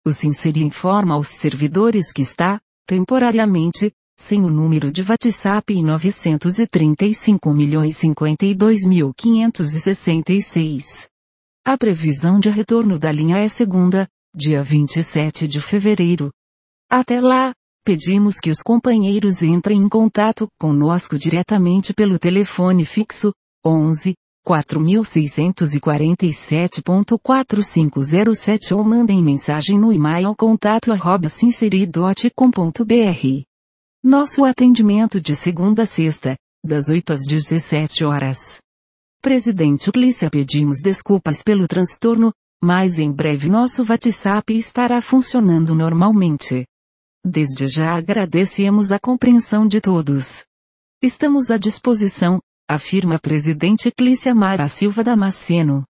O Sinceri informa aos servidores que está, temporariamente, sem o número de WhatsApp em 935.052.566. A previsão de retorno da linha é segunda, dia 27 de fevereiro. Até lá, pedimos que os companheiros entrem em contato conosco diretamente pelo telefone fixo, 11 4647.4507 ou mandem mensagem no e-mail contato@sinceri.com.br. Nosso atendimento de segunda a sexta, das 8 às 17 horas. Presidente Clícia, pedimos desculpas pelo transtorno, mas em breve nosso WhatsApp estará funcionando normalmente. Desde já agradecemos a compreensão de todos. Estamos à disposição, afirma a presidente Clícia Mara Silva Damasceno.